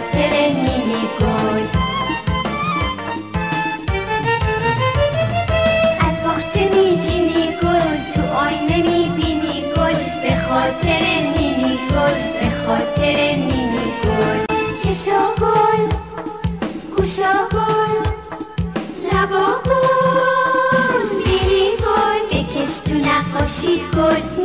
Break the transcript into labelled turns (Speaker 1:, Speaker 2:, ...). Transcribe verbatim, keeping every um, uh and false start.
Speaker 1: خاطر نینی گل. از باغچه میچینی گل، تو آینه میبینی گل، به خاطر نینی گل، به خاطر نینی گل. چشا گل، گوشا گل، لبا گل، نینی گل، بکش تو نقاشی گل.